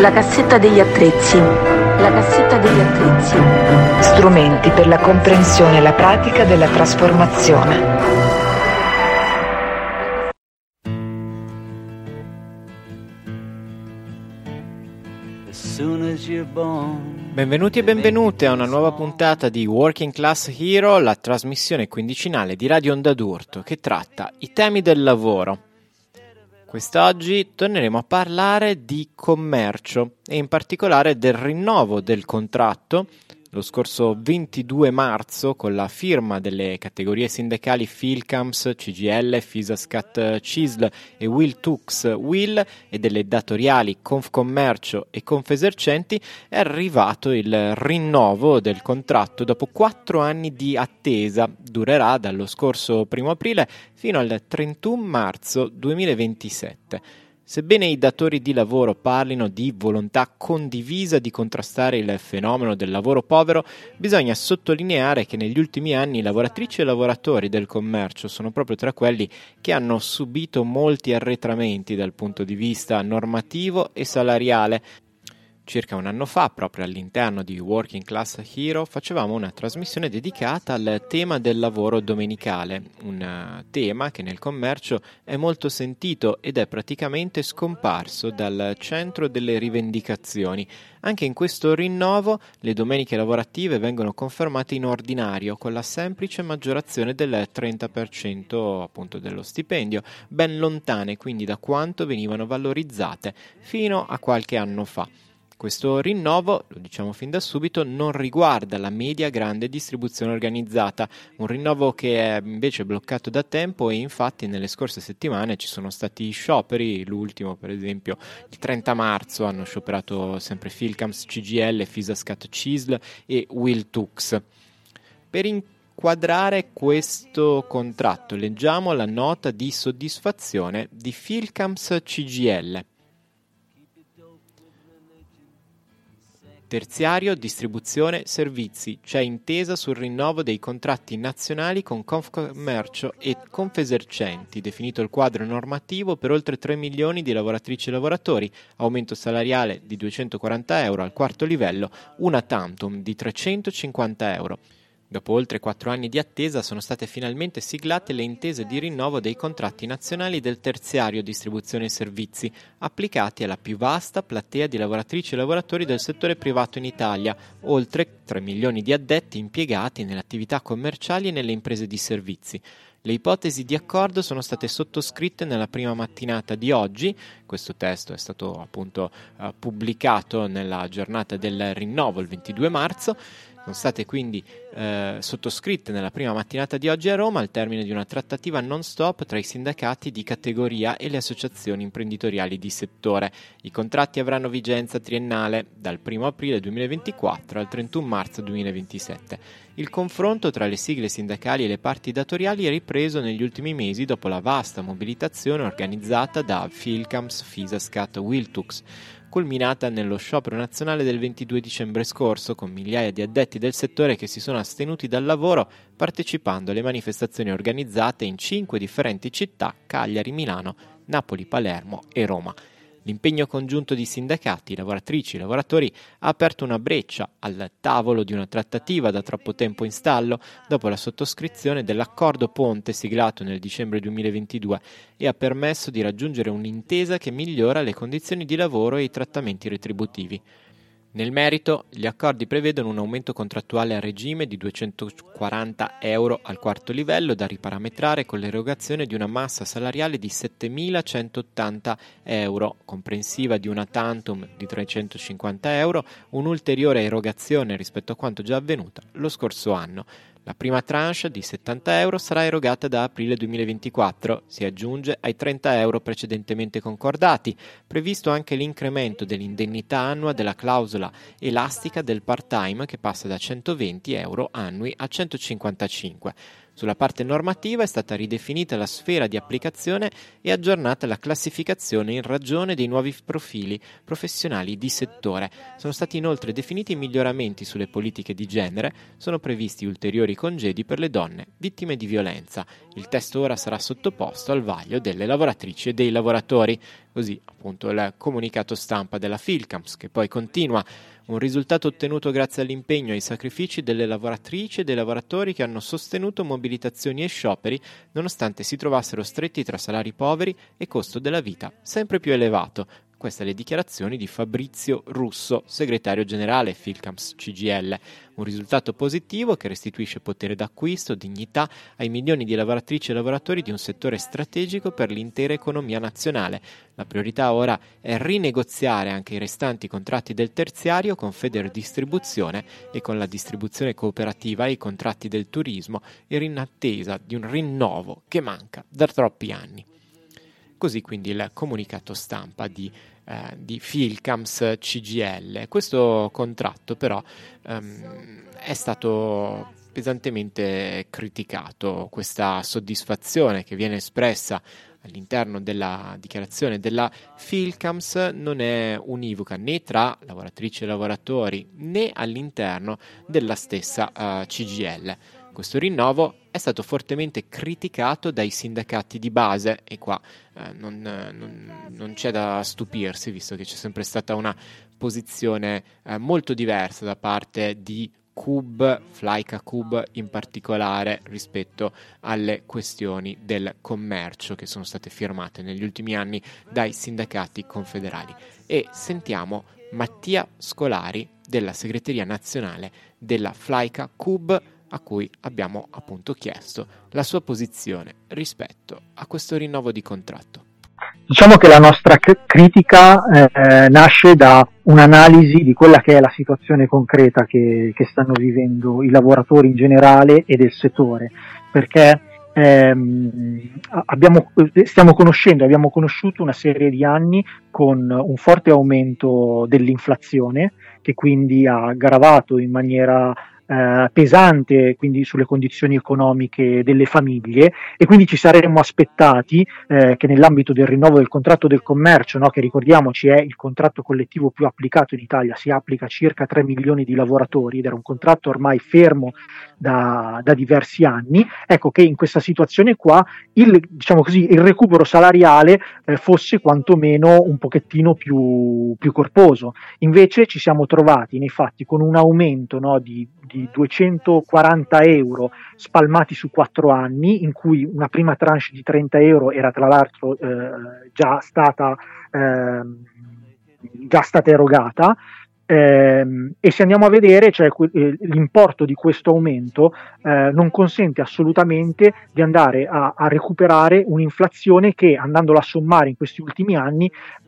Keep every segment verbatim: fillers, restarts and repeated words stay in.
La cassetta degli attrezzi. La cassetta degli attrezzi. Strumenti per la comprensione e la pratica della trasformazione. Benvenuti e benvenute a una nuova puntata di Working Class Hero, la trasmissione quindicinale di Radio Onda d'Urto che tratta i temi del lavoro. Quest'oggi torneremo a parlare di commercio e in particolare del rinnovo del contratto. Lo scorso ventidue marzo, con la firma delle categorie sindacali Philcams, C G I L, Fisascat C I S L e Will Tux Will e delle datoriali Confcommercio e Confesercenti, è arrivato il rinnovo del contratto dopo quattro anni di attesa. Durerà dallo scorso primo aprile fino al trentuno marzo duemilaventisette. Sebbene i datori di lavoro parlino di volontà condivisa di contrastare il fenomeno del lavoro povero, bisogna sottolineare che negli ultimi anni lavoratrici e lavoratori del commercio sono proprio tra quelli che hanno subito molti arretramenti dal punto di vista normativo e salariale. Circa un anno fa, proprio all'interno di Working Class Hero, facevamo una trasmissione dedicata al tema del lavoro domenicale, un tema che nel commercio è molto sentito ed è praticamente scomparso dal centro delle rivendicazioni. Anche in questo rinnovo le domeniche lavorative vengono confermate in ordinario con la semplice maggiorazione del trenta per cento appunto dello stipendio, ben lontane quindi da quanto venivano valorizzate fino a qualche anno fa. Questo rinnovo, lo diciamo fin da subito, non riguarda la media grande distribuzione organizzata, un rinnovo che è invece bloccato da tempo e infatti nelle scorse settimane ci sono stati scioperi, l'ultimo per esempio il trenta marzo hanno scioperato sempre Philcams, C G I L, Fisascat C I S L e Will Tux. Per inquadrare questo contratto leggiamo la nota di soddisfazione di Philcams C G I L. Terziario, distribuzione, servizi. C'è intesa sul rinnovo dei contratti nazionali con Confcommercio e Confesercenti, definito il quadro normativo per oltre tre milioni di lavoratrici e lavoratori, aumento salariale di duecentoquaranta euro al quarto livello, una tantum di trecentocinquanta euro. Dopo oltre quattro anni di attesa sono state finalmente siglate le intese di rinnovo dei contratti nazionali del terziario distribuzione e servizi, applicati alla più vasta platea di lavoratrici e lavoratori del settore privato in Italia, oltre tre milioni di addetti impiegati nelle attività commerciali e nelle imprese di servizi. Le ipotesi di accordo sono state sottoscritte nella prima mattinata di oggi. Questo testo è stato appunto uh, pubblicato nella giornata del rinnovo, il ventidue marzo. Sono state quindi eh, sottoscritte nella prima mattinata di oggi a Roma al termine di una trattativa non stop tra i sindacati di categoria e le associazioni imprenditoriali di settore. I contratti avranno vigenza triennale dal primo aprile duemilaventiquattro al trentuno marzo duemilaventisette. Il confronto tra le sigle sindacali e le parti datoriali è ripreso negli ultimi mesi dopo la vasta mobilitazione organizzata da Philcams, Fisascat, Will Tux, culminata nello sciopero nazionale del ventidue dicembre scorso, con migliaia di addetti del settore che si sono astenuti dal lavoro partecipando alle manifestazioni organizzate in cinque differenti città: Cagliari, Milano, Napoli, Palermo e Roma. L'impegno congiunto di sindacati, lavoratrici e lavoratori ha aperto una breccia al tavolo di una trattativa da troppo tempo in stallo dopo la sottoscrizione dell'accordo ponte siglato nel dicembre duemilaventidue e ha permesso di raggiungere un'intesa che migliora le condizioni di lavoro e i trattamenti retributivi. Nel merito, gli accordi prevedono un aumento contrattuale a regime di duecentoquaranta euro al quarto livello da riparametrare con l'erogazione di una massa salariale di settemilacentottanta euro, comprensiva di una tantum di trecentocinquanta euro, un'ulteriore erogazione rispetto a quanto già avvenuta lo scorso anno. La prima tranche di settanta euro sarà erogata da aprile duemilaventiquattro, si aggiunge ai trenta euro precedentemente concordati, previsto anche l'incremento dell'indennità annua della clausola elastica del part-time che passa da centoventi euro annui a centocinquantacinque. Sulla parte normativa è stata ridefinita la sfera di applicazione e aggiornata la classificazione in ragione dei nuovi profili professionali di settore. Sono stati inoltre definiti miglioramenti sulle politiche di genere, sono previsti ulteriori congedi per le donne vittime di violenza. Il testo ora sarà sottoposto al vaglio delle lavoratrici e dei lavoratori. Così appunto il comunicato stampa della Filcams, che poi continua: un risultato ottenuto grazie all'impegno e ai sacrifici delle lavoratrici e dei lavoratori che hanno sostenuto mobilitazioni e scioperi nonostante si trovassero stretti tra salari poveri e costo della vita sempre più elevato. Queste le dichiarazioni di Fabrizio Russo, segretario generale Filcams C G I L. Un risultato positivo che restituisce potere d'acquisto, dignità ai milioni di lavoratrici e lavoratori di un settore strategico per l'intera economia nazionale. La priorità ora è rinegoziare anche i restanti contratti del terziario con Federdistribuzione e con la distribuzione cooperativa e i contratti del turismo, in attesa di un rinnovo che manca da troppi anni. Così quindi il comunicato stampa di, eh, di Filcams C G I L. Questo contratto però ehm, è stato pesantemente criticato. Questa soddisfazione che viene espressa all'interno della dichiarazione della Filcams non è univoca né tra lavoratrici e lavoratori né all'interno della stessa uh, C G I L. Questo rinnovo è stato fortemente criticato dai sindacati di base e qua eh, non, non, non c'è da stupirsi, visto che c'è sempre stata una posizione eh, molto diversa da parte di C U B, Flyca C U B in particolare, rispetto alle questioni del commercio che sono state firmate negli ultimi anni dai sindacati confederali. E sentiamo Mattia Scolari della segreteria nazionale della Flyca C U B, a cui abbiamo appunto chiesto la sua posizione rispetto a questo rinnovo di contratto. Diciamo che la nostra c- critica eh, nasce da un'analisi di quella che è la situazione concreta che, che stanno vivendo i lavoratori in generale e del settore, perché ehm, abbiamo, stiamo conoscendo, abbiamo conosciuto una serie di anni con un forte aumento dell'inflazione, che quindi ha aggravato in maniera Eh, pesante quindi sulle condizioni economiche delle famiglie, e quindi ci saremmo aspettati eh, che nell'ambito del rinnovo del contratto del commercio, no, che ricordiamoci è il contratto collettivo più applicato in Italia, si applica a circa tre milioni di lavoratori ed era un contratto ormai fermo da, da diversi anni, ecco che in questa situazione qua il, diciamo così, il recupero salariale eh, fosse quantomeno un pochettino più, più corposo. Invece ci siamo trovati nei fatti con un aumento, no, di di duecentoquaranta euro spalmati su quattro anni, in cui una prima tranche di trenta euro era tra l'altro eh, già stata eh, già stata erogata, eh, e se andiamo a vedere, cioè, eh, l'importo di questo aumento eh, non consente assolutamente di andare a, a recuperare un'inflazione che, andandola a sommare in questi ultimi anni,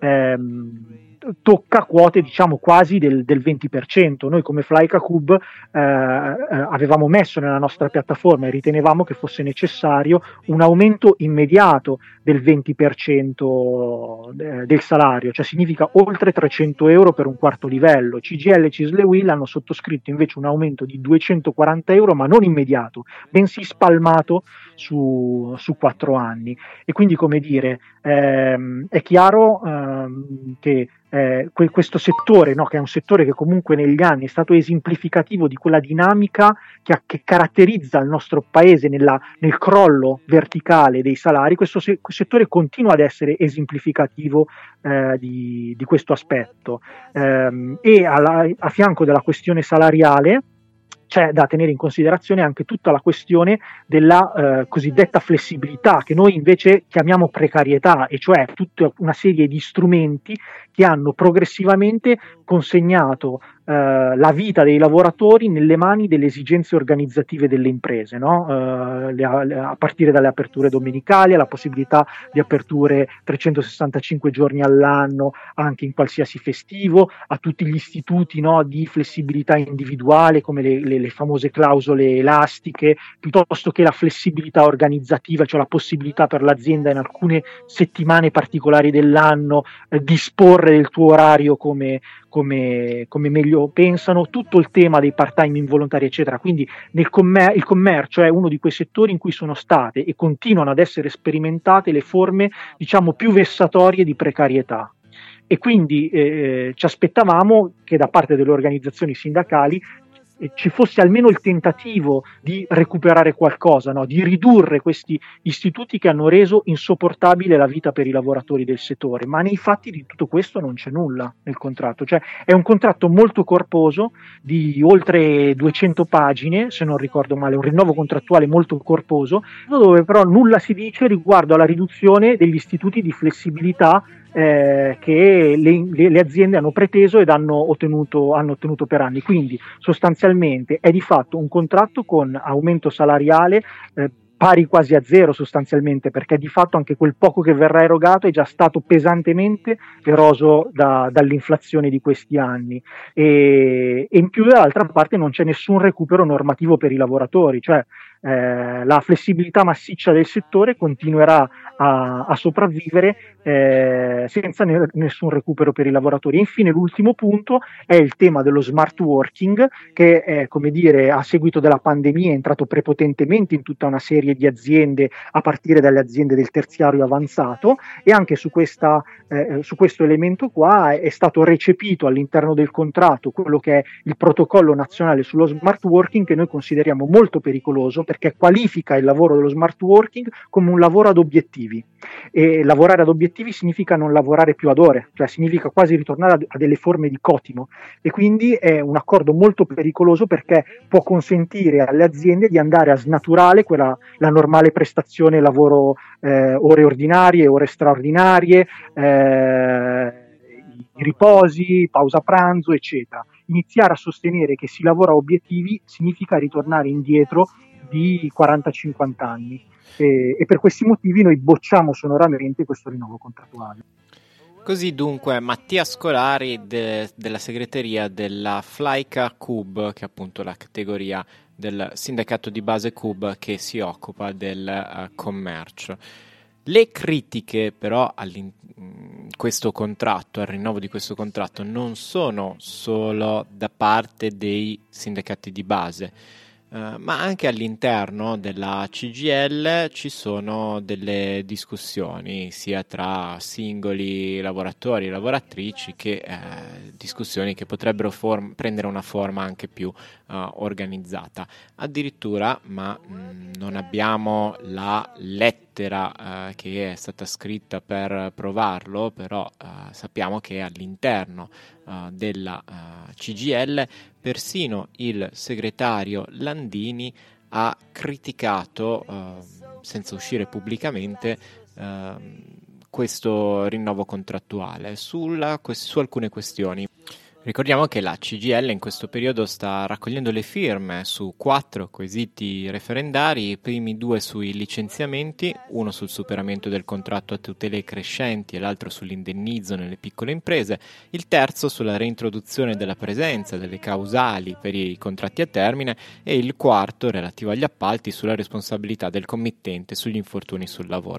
ehm, tocca quote diciamo quasi del, del venti per cento. Noi come Flyca C U B eh, avevamo messo nella nostra piattaforma e ritenevamo che fosse necessario un aumento immediato del venti per cento del salario, cioè significa oltre trecento euro per un quarto livello. C G I L e Cisle Will hanno sottoscritto invece un aumento di duecentoquaranta euro, ma non immediato, bensì spalmato su, su quattro anni. E quindi, come dire, ehm, è chiaro ehm, che Eh, que- questo settore, no, che è un settore che comunque negli anni è stato esemplificativo di quella dinamica che, ha, che caratterizza il nostro paese nella, nel crollo verticale dei salari, questo se- settore continua ad essere esemplificativo eh, di, di questo aspetto, eh, e alla, a fianco della questione salariale c'è da tenere in considerazione anche tutta la questione della eh, cosiddetta flessibilità, che noi invece chiamiamo precarietà, e cioè tutta una serie di strumenti che hanno progressivamente consegnato eh, la vita dei lavoratori nelle mani delle esigenze organizzative delle imprese, no? eh, le, le, a partire dalle aperture domenicali, alla possibilità di aperture trecentosessantacinque giorni all'anno anche in qualsiasi festivo, a tutti gli istituti, no, di flessibilità individuale come le, le, le famose clausole elastiche, piuttosto che la flessibilità organizzativa, cioè la possibilità per l'azienda in alcune settimane particolari dell'anno eh, disporre del tuo orario come, come, come meglio pensano, tutto il tema dei part-time involontari eccetera. Quindi nel commer- il commercio è uno di quei settori in cui sono state e continuano ad essere sperimentate le forme diciamo più vessatorie di precarietà, e quindi eh, ci aspettavamo che da parte delle organizzazioni sindacali ci fosse almeno il tentativo di recuperare qualcosa, no? Di ridurre questi istituti che hanno reso insopportabile la vita per i lavoratori del settore, ma nei fatti di tutto questo non c'è nulla nel contratto, cioè è un contratto molto corposo di oltre duecento pagine, se non ricordo male, un rinnovo contrattuale molto corposo, dove però nulla si dice riguardo alla riduzione degli istituti di flessibilità Eh, che le, le, le aziende hanno preteso ed hanno ottenuto, hanno ottenuto per anni. Quindi sostanzialmente è di fatto un contratto con aumento salariale eh, pari quasi a zero sostanzialmente, perché di fatto anche quel poco che verrà erogato è già stato pesantemente eroso da, dall'inflazione di questi anni, e, e in più dall'altra parte non c'è nessun recupero normativo per i lavoratori, cioè eh, la flessibilità massiccia del settore continuerà a, a sopravvivere eh, senza ne, nessun recupero per i lavoratori. E infine l'ultimo punto è il tema dello smart working, che è, come dire, a seguito della pandemia è entrato prepotentemente in tutta una serie di aziende, a partire dalle aziende del terziario avanzato, e anche su, questa, eh, su questo elemento qua è stato recepito all'interno del contratto quello che è il protocollo nazionale sullo smart working, che noi consideriamo molto pericoloso perché qualifica il lavoro dello smart working come un lavoro ad obiettivi, e lavorare ad obiettivi significa non lavorare più ad ore, cioè significa quasi ritornare a, a delle forme di cotimo, e quindi è un accordo molto pericoloso perché può consentire alle aziende di andare a snaturare quella, la normale prestazione lavoro, eh, ore ordinarie, ore straordinarie, eh, i riposi, pausa pranzo, eccetera. Iniziare a sostenere che si lavora a obiettivi significa ritornare indietro di quaranta cinquanta anni, e, e per questi motivi noi bocciamo sonoramente questo rinnovo contrattuale. Così dunque Mattia Scolari de, della segreteria della Flyca C U B, che è appunto la categoria del sindacato di base C U B che si occupa del uh, commercio. Le critiche però a questo contratto, al rinnovo di questo contratto, non sono solo da parte dei sindacati di base, Uh, ma anche all'interno della C G I L ci sono delle discussioni sia tra singoli lavoratori e lavoratrici che eh, discussioni che potrebbero form- prendere una forma anche più uh, organizzata. Addirittura, ma mh, non abbiamo la lettera uh, che è stata scritta per provarlo, però uh, sappiamo che all'interno uh, della uh, C G I L persino il segretario Landini ha criticato, eh, senza uscire pubblicamente, eh, questo rinnovo contrattuale sulla, su alcune questioni. Ricordiamo che la C G I L in questo periodo sta raccogliendo le firme su quattro quesiti referendari, i primi due sui licenziamenti, uno sul superamento del contratto a tutele crescenti e l'altro sull'indennizzo nelle piccole imprese, il terzo sulla reintroduzione della presenza delle causali per i contratti a termine e il quarto, relativo agli appalti, sulla responsabilità del committente sugli infortuni sul lavoro.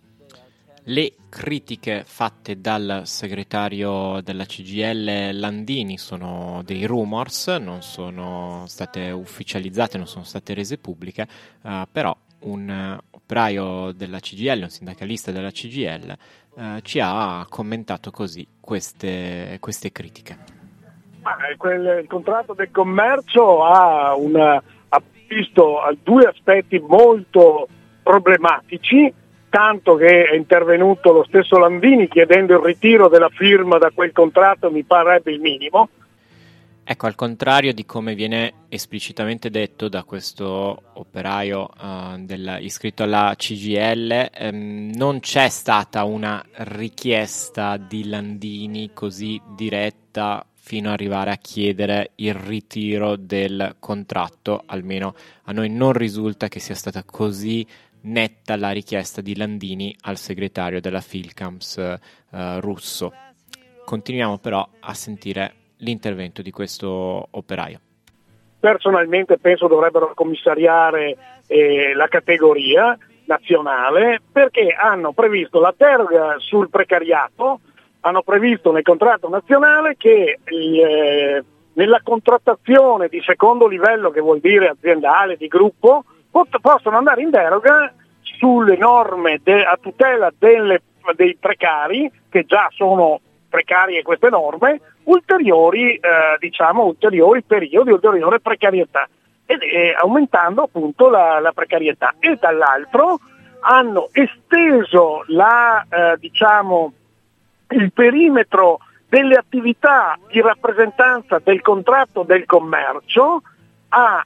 Le critiche fatte dal segretario della C G I L Landini sono dei rumors, non sono state ufficializzate, non sono state rese pubbliche, uh, però un uh, operaio della C G I L, un sindacalista della C G I L, uh, ci ha commentato così queste, queste critiche. Ma quel, il contratto del commercio ha, una, ha visto due aspetti molto problematici, tanto che è intervenuto lo stesso Landini chiedendo il ritiro della firma da quel contratto, mi parebbe il minimo. Ecco, al contrario di come viene esplicitamente detto da questo operaio uh, del, iscritto alla C G I L, ehm, non c'è stata una richiesta di Landini così diretta fino ad arrivare a chiedere il ritiro del contratto, almeno a noi non risulta che sia stata così netta la richiesta di Landini al segretario della Filcams eh, russo. Continuiamo però a sentire l'intervento di questo operaio. Personalmente penso dovrebbero commissariare eh, la categoria nazionale, perché hanno previsto la deroga sul precariato, hanno previsto nel contratto nazionale che eh, nella contrattazione di secondo livello, che vuol dire aziendale, di gruppo, possono andare in deroga sulle norme de- a tutela delle, dei precari, che già sono precarie queste norme, ulteriori, eh, diciamo, ulteriori periodi, ulteriore precarietà, ed eh, aumentando appunto la, la precarietà. E dall'altro hanno esteso la, eh, diciamo, il perimetro delle attività di rappresentanza del contratto del commercio a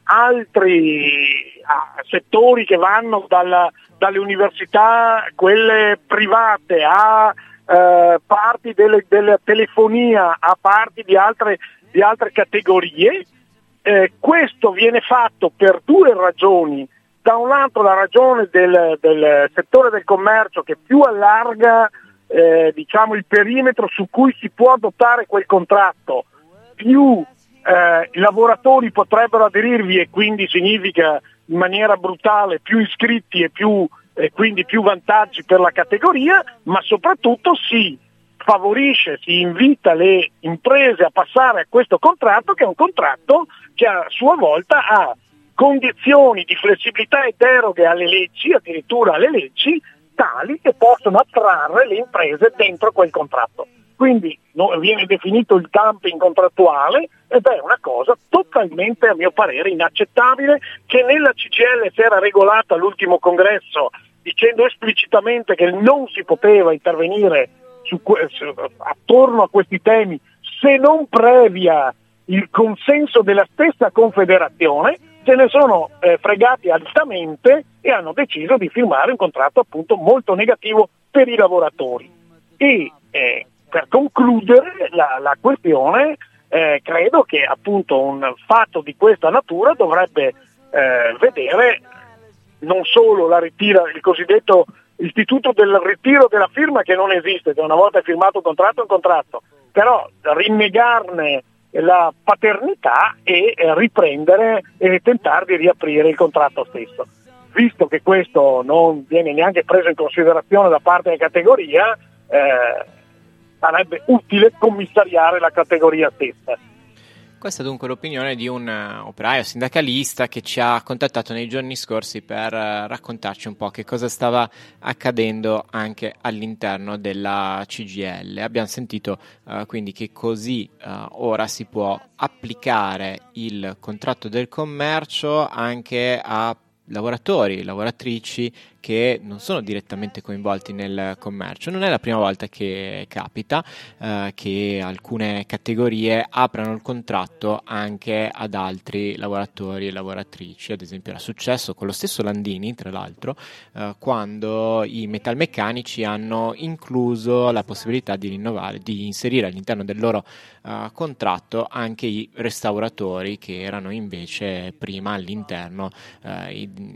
altri a settori che vanno dalla, dalle università, quelle private, a eh, parti delle, della telefonia, a parti di altre, di altre categorie. Eh, questo viene fatto per due ragioni. Da un lato la ragione del, del settore del commercio, che più allarga eh, diciamo il perimetro su cui si può adottare quel contratto, più eh, i lavoratori potrebbero aderirvi, e quindi significa in maniera brutale più iscritti e più e quindi più vantaggi per la categoria, ma soprattutto si favorisce, si invita le imprese a passare a questo contratto, che è un contratto che a sua volta ha condizioni di flessibilità e deroghe alle leggi, addirittura alle leggi, tali che possono attrarre le imprese dentro quel contratto. Quindi no, viene definito il dumping contrattuale, ed è una cosa totalmente, a mio parere, inaccettabile, che nella C G I L si era regolata all'ultimo congresso dicendo esplicitamente che non si poteva intervenire su, su, attorno a questi temi se non previa il consenso della stessa confederazione. Se ne sono eh, fregati altamente e hanno deciso di firmare un contratto appunto molto negativo per i lavoratori. E eh, per concludere la, la questione, eh, credo che appunto un fatto di questa natura dovrebbe eh, vedere non solo la ritira, il cosiddetto istituto del ritiro della firma, che non esiste, che una volta firmato un contratto è un contratto, però rinnegarne la paternità e eh, riprendere e tentare di riaprire il contratto stesso. Visto che questo non viene neanche preso in considerazione da parte della categoria, eh, sarebbe utile commissariare la categoria stessa. Questa è dunque l'opinione di un uh, operaio sindacalista che ci ha contattato nei giorni scorsi per uh, raccontarci un po' che cosa stava accadendo anche all'interno della C G I L. Abbiamo sentito uh, quindi che così uh, ora si può applicare il contratto del commercio anche a lavoratori, lavoratrici che non sono direttamente coinvolti nel commercio. Non è la prima volta che capita eh, che alcune categorie aprano il contratto anche ad altri lavoratori e lavoratrici. Ad esempio era successo con lo stesso Landini, tra l'altro, eh, quando i metalmeccanici hanno incluso la possibilità di rinnovare, di inserire all'interno del loro eh, contratto anche i restauratori, che erano invece prima all'interno eh,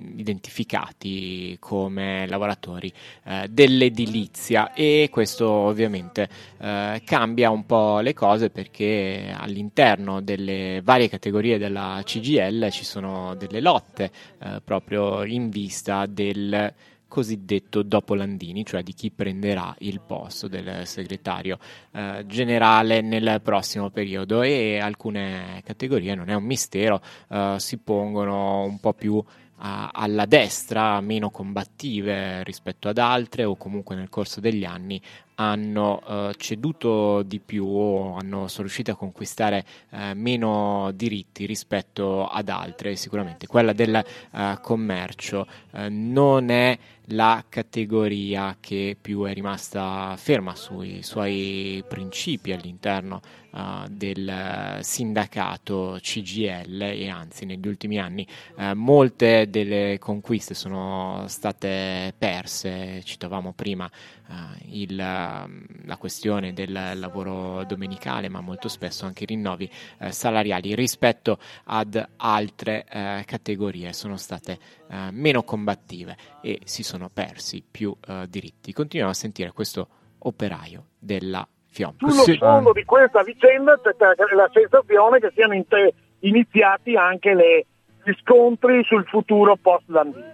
identificati come lavoratori eh, dell'edilizia. E questo ovviamente eh, cambia un po' le cose, perché all'interno delle varie categorie della C G I L ci sono delle lotte eh, proprio in vista del cosiddetto dopo Landini, cioè di chi prenderà il posto del segretario eh, generale nel prossimo periodo. E alcune categorie, non è un mistero, eh, si pongono un po' più a, alla destra, meno combattive rispetto ad altre, o comunque nel corso degli anni hanno eh, ceduto di più o hanno, sono riusciti a conquistare eh, meno diritti rispetto ad altre. Sicuramente quella del eh, commercio eh, non è la categoria che più è rimasta ferma sui suoi principi all'interno uh, del sindacato C G I L, e anzi negli ultimi anni uh, molte delle conquiste sono state perse. Citavamo prima uh, il, uh, la questione del lavoro domenicale, ma molto spesso anche i rinnovi uh, salariali rispetto ad altre uh, categorie sono state uh, meno combattive e si sono persi più uh, diritti. Continuiamo a sentire questo operaio della FIOM. Sullo fondo di questa vicenda c'è la sensazione che siano in- iniziati anche le, gli scontri sul futuro post Landini.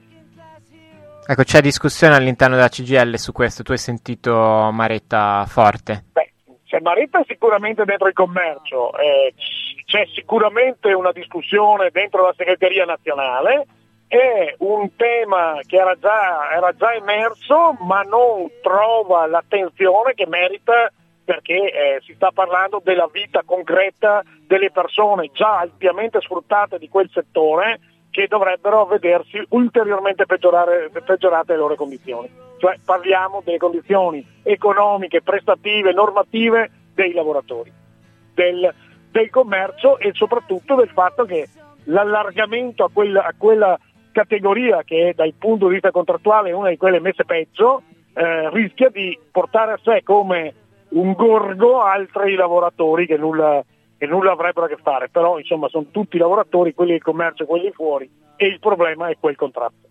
Ecco, c'è discussione all'interno della C G I L su questo. Tu hai sentito Maretta forte? Beh, c'è Maretta sicuramente dentro il commercio, eh, c'è sicuramente una discussione dentro la segreteria nazionale. È un tema che era già, era già emerso, ma non trova l'attenzione che merita perché eh, si sta parlando della vita concreta delle persone già ampiamente sfruttate di quel settore, che dovrebbero vedersi ulteriormente peggiorare, peggiorate le loro condizioni. Cioè parliamo delle condizioni economiche, prestative, normative dei lavoratori, del, del commercio, e soprattutto del fatto che l'allargamento a quella, a quella categoria, che è dal punto di vista contrattuale una di quelle messe peggio, eh, rischia di portare a sé come un gorgo altri lavoratori che nulla, che nulla avrebbero a che fare. Però insomma sono tutti lavoratori, quelli del commercio e quelli fuori, e il problema è quel contratto.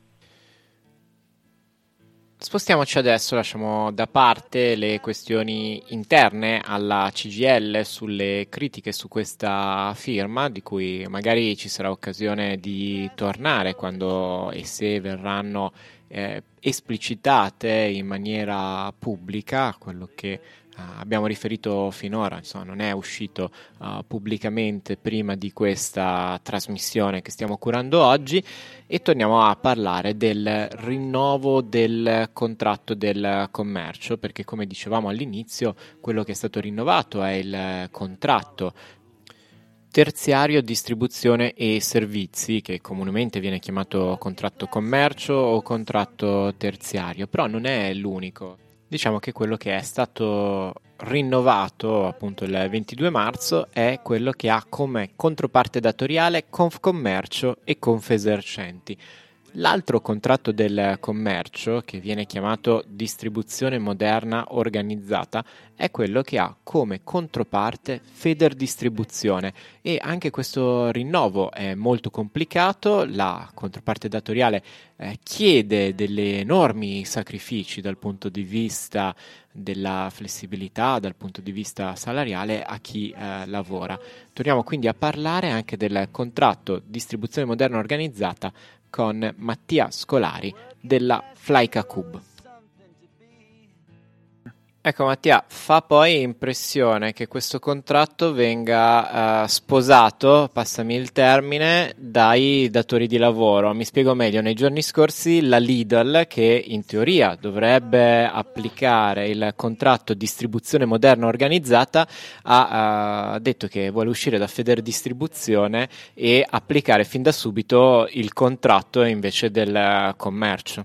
Spostiamoci adesso, lasciamo da parte le questioni interne alla C G I L sulle critiche su questa firma, di cui magari ci sarà occasione di tornare quando e se verranno eh, esplicitate in maniera pubblica. Quello che uh, abbiamo riferito finora, insomma, non è uscito uh, pubblicamente prima di questa trasmissione che stiamo curando oggi, e torniamo a parlare del rinnovo del contratto del commercio, perché come dicevamo all'inizio, quello che è stato rinnovato è il contratto terziario distribuzione e servizi, che comunemente viene chiamato contratto commercio o contratto terziario, però non è l'unico. Diciamo che quello che è stato rinnovato appunto il ventidue marzo è quello che ha come controparte datoriale Confcommercio e Confesercenti. L'altro contratto del commercio, che viene chiamato distribuzione moderna organizzata, è quello che ha come controparte Federdistribuzione, e anche questo rinnovo è molto complicato. La controparte datoriale eh, chiede delle enormi sacrifici dal punto di vista della flessibilità, dal punto di vista salariale a chi eh, lavora. Torniamo quindi a parlare anche del contratto distribuzione moderna organizzata con Mattia Scolari della Flyca Cub. Ecco Mattia, fa poi impressione che questo contratto venga uh, sposato, passami il termine, dai datori di lavoro. Mi spiego meglio: nei giorni scorsi la Lidl, che in teoria dovrebbe applicare il contratto distribuzione moderna organizzata, ha uh, detto che vuole uscire da Federdistribuzione e applicare fin da subito il contratto invece del commercio.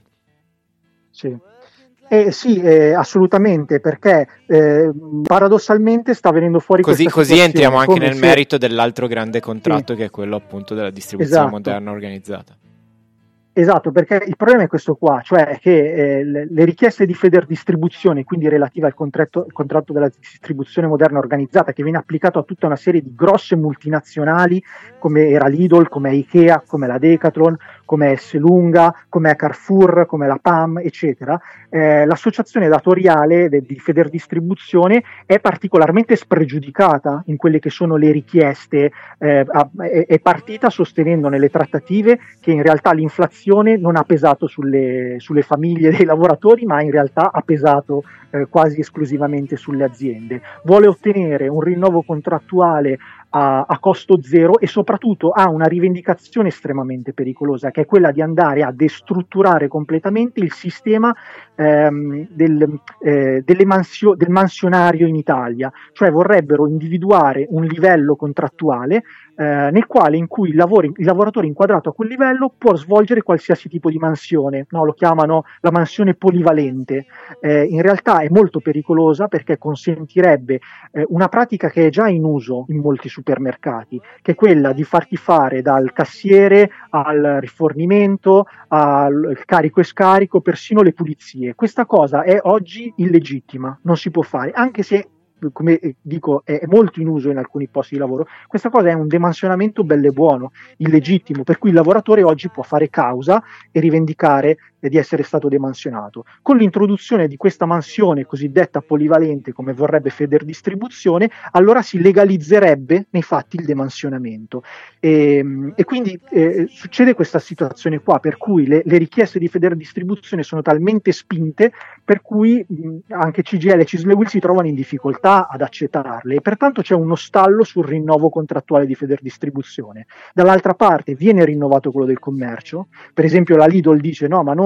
Sì. Eh, sì, eh, assolutamente, perché eh, paradossalmente sta venendo fuori così, questa così entriamo anche nel se... merito dell'altro grande contratto, sì, che è quello appunto della distribuzione esatto. moderna organizzata. Esatto, perché il problema è questo qua, cioè che eh, le, le richieste di Federdistribuzione, quindi relative al contratto, il contratto della distribuzione moderna organizzata, che viene applicato a tutta una serie di grosse multinazionali come era Lidl, come è Ikea, come la Decathlon, come Esselunga, come è Carrefour, come la P A M, eccetera, eh, l'associazione datoriale de, di Federdistribuzione è particolarmente spregiudicata in quelle che sono le richieste, eh, a, è, è partita sostenendo nelle trattative che in realtà l'inflazione non ha pesato sulle, sulle famiglie dei lavoratori, ma in realtà ha pesato eh, quasi esclusivamente sulle aziende. Vuole ottenere un rinnovo contrattuale a, a costo zero, e soprattutto ha una rivendicazione estremamente pericolosa, che è quella di andare a destrutturare completamente il sistema ehm, del, eh, delle mansio, del mansionario in Italia. Cioè vorrebbero individuare un livello contrattuale Eh, nel quale in cui il, lavoro, il lavoratore inquadrato a quel livello può svolgere qualsiasi tipo di mansione, no? Lo chiamano la mansione polivalente. Eh, in realtà è molto pericolosa, perché consentirebbe eh, una pratica che è già in uso in molti supermercati, che è quella di farti fare dal cassiere al rifornimento, al carico e scarico, persino le pulizie. Questa cosa è oggi illegittima, non si può fare, anche se, come dico, è molto in uso in alcuni posti di lavoro. Questa cosa è un demansionamento bello e buono, illegittimo, per cui il lavoratore oggi può fare causa e rivendicare di essere stato demansionato. Con l'introduzione di questa mansione cosiddetta polivalente, come vorrebbe Federdistribuzione, allora si legalizzerebbe nei fatti il demansionamento, e, e quindi eh, succede questa situazione qua, per cui le, le richieste di Federdistribuzione sono talmente spinte per cui mh, anche C G I L e Cisle Will si trovano in difficoltà ad accettarle, e pertanto c'è uno stallo sul rinnovo contrattuale di Federdistribuzione. Dall'altra parte viene rinnovato quello del commercio. Per esempio la Lidl dice: no, ma noi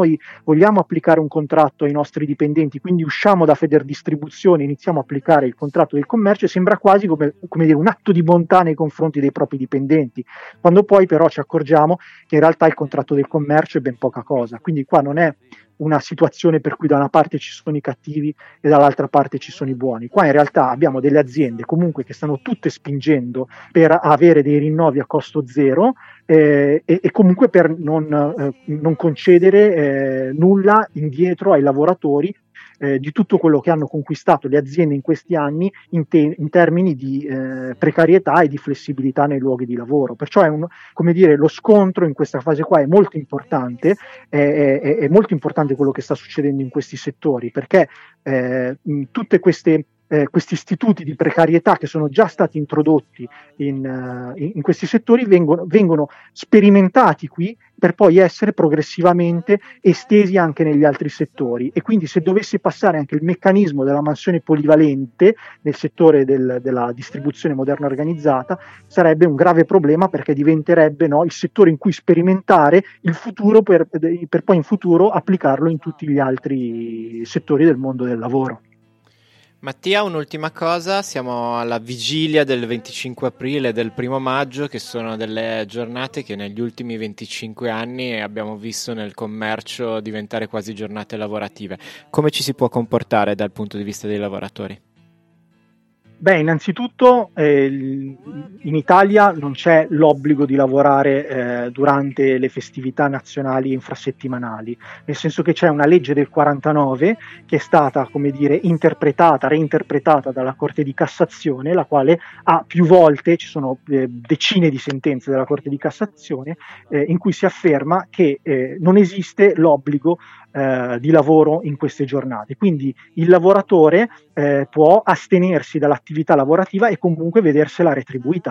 noi vogliamo applicare un contratto ai nostri dipendenti, quindi usciamo da Federdistribuzione e iniziamo a applicare il contratto del commercio, e sembra quasi come, come dire, un atto di bontà nei confronti dei propri dipendenti, quando poi però ci accorgiamo che in realtà il contratto del commercio è ben poca cosa. Quindi qua non è una situazione per cui da una parte ci sono i cattivi e dall'altra parte ci sono i buoni. Qua in realtà abbiamo delle aziende comunque che stanno tutte spingendo per avere dei rinnovi a costo zero, eh, e, e comunque per non, eh, non concedere eh, nulla indietro ai lavoratori eh, di tutto quello che hanno conquistato le aziende in questi anni in, te- in termini di eh, precarietà e di flessibilità nei luoghi di lavoro. Perciò è un, come dire, lo scontro in questa fase qua è molto importante, è, è, è molto importante quello che sta succedendo in questi settori, perché eh, tutte queste Eh, questi istituti di precarietà che sono già stati introdotti in, uh, in, in questi settori vengono, vengono sperimentati qui per poi essere progressivamente estesi anche negli altri settori, e quindi se dovesse passare anche il meccanismo della mansione polivalente nel settore del, della distribuzione moderna organizzata, sarebbe un grave problema, perché diventerebbe, no, il settore in cui sperimentare il futuro per, per poi in futuro applicarlo in tutti gli altri settori del mondo del lavoro. Mattia, un'ultima cosa, siamo alla vigilia del venticinque aprile e del primo maggio, che sono delle giornate che negli ultimi venticinque anni abbiamo visto nel commercio diventare quasi giornate lavorative. Come ci si può comportare dal punto di vista dei lavoratori? Beh, innanzitutto eh, in Italia non c'è l'obbligo di lavorare eh, durante le festività nazionali infrasettimanali, nel senso che c'è una legge del quarantanove che è stata, come dire, interpretata, reinterpretata dalla Corte di Cassazione, la quale ha più volte, ci sono eh, decine di sentenze della Corte di Cassazione, eh, in cui si afferma che eh, non esiste l'obbligo Eh, di lavoro in queste giornate, quindi il lavoratore eh, può astenersi dall'attività lavorativa e comunque vedersela retribuita.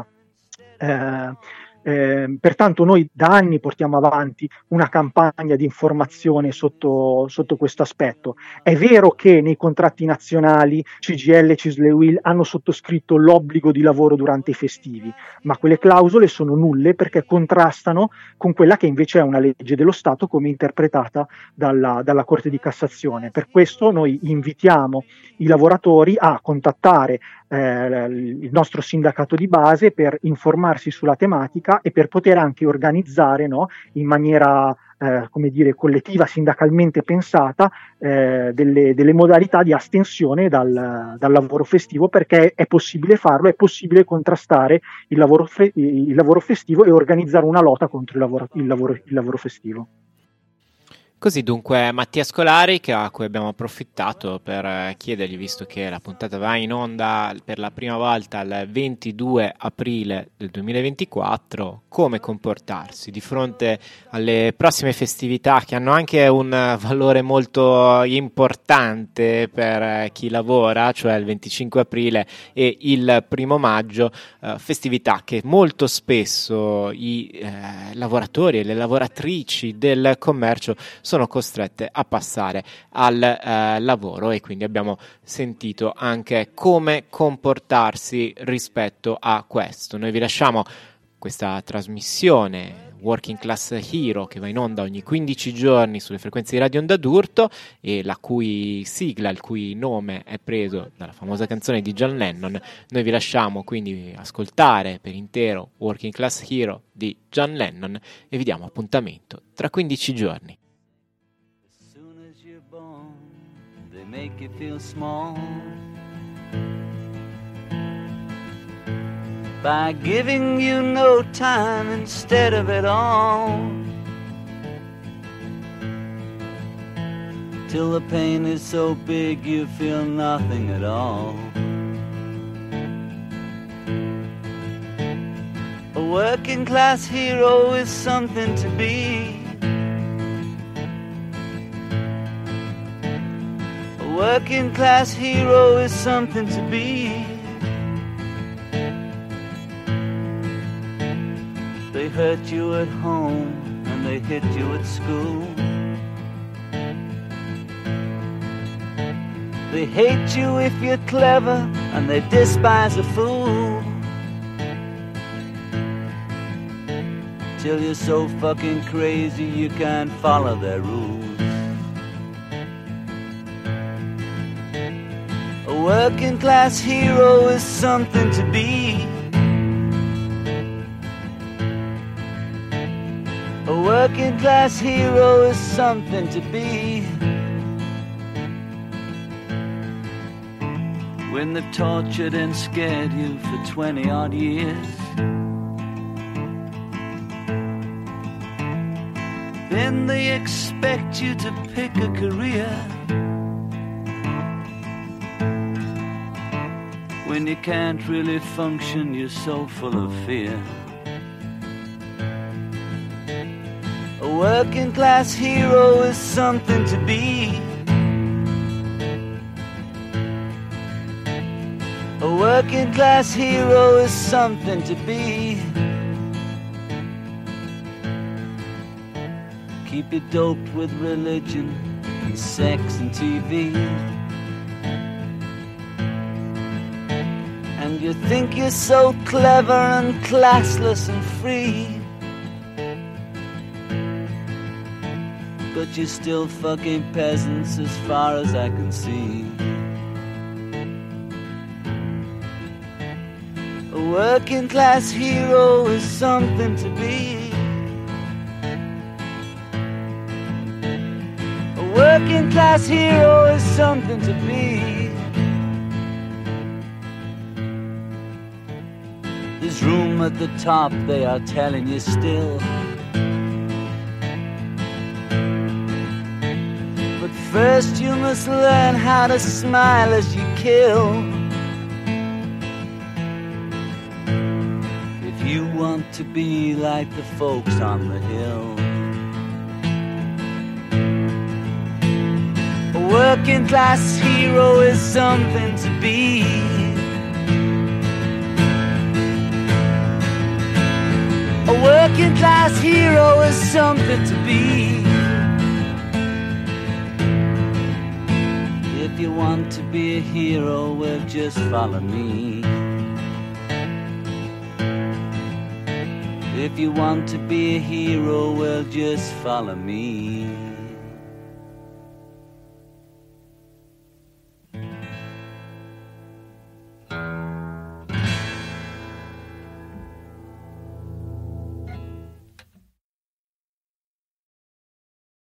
Eh, eh, pertanto noi da anni portiamo avanti una campagna di informazione sotto, sotto questo aspetto. È vero che nei contratti nazionali C G I L, C I S L e U I L hanno sottoscritto l'obbligo di lavoro durante i festivi, ma quelle clausole sono nulle perché contrastano con quella che invece è una legge dello Stato come interpretata dalla, dalla Corte di Cassazione. Per questo noi invitiamo i lavoratori a contattare eh, il nostro sindacato di base per informarsi sulla tematica e per poter anche organizzare, no, in maniera eh, come dire, collettiva, sindacalmente pensata, eh, delle, delle modalità di astensione dal, dal lavoro festivo, perché è possibile farlo, è possibile contrastare il lavoro, fe- il lavoro festivo e organizzare una lotta contro il lavoro, il lavoro, il lavoro festivo. Così dunque Mattia Scolari, che a cui abbiamo approfittato per chiedergli, visto che la puntata va in onda per la prima volta il ventidue aprile del duemilaventiquattro, come comportarsi di fronte alle prossime festività che hanno anche un valore molto importante per chi lavora, cioè il venticinque aprile e il primo maggio, eh, festività che molto spesso i eh, lavoratori e le lavoratrici del commercio sono costrette a passare al eh, lavoro, e quindi abbiamo sentito anche come comportarsi rispetto a questo. Noi vi lasciamo questa trasmissione Working Class Hero che va in onda ogni quindici giorni sulle frequenze di Radio Onda d'Urto, e la cui sigla, il cui nome è preso dalla famosa canzone di John Lennon. Noi vi lasciamo quindi ascoltare per intero Working Class Hero di John Lennon e vi diamo appuntamento tra quindici giorni. Make you feel small by giving you no time instead of it all, till the pain is so big you feel nothing at all. A working class hero is something to be. Working class hero is something to be. They hurt you at home and they hit you at school. They hate you if you're clever and they despise a fool. till you're so fucking crazy you can't follow their rules. A working class hero is something to be. A working class hero is something to be. When they've tortured and scared you for twenty odd years, then they expect you to pick a career. When you can't really function, you're so full of fear. A working class hero is something to be. A working class hero is something to be. Keep you doped with religion and sex and T V. And you think you're so clever and classless and free, but you're still fucking peasants as far as I can see. A working class hero is something to be. A working class hero is something to be. There's room at the top, they are telling you still. But first you must learn how to smile as you kill. If you want to be like the folks on the hill. A working class hero is something to be. A working class hero is something to be. If you want to be a hero, well, just follow me. If you want to be a hero, well, just follow me.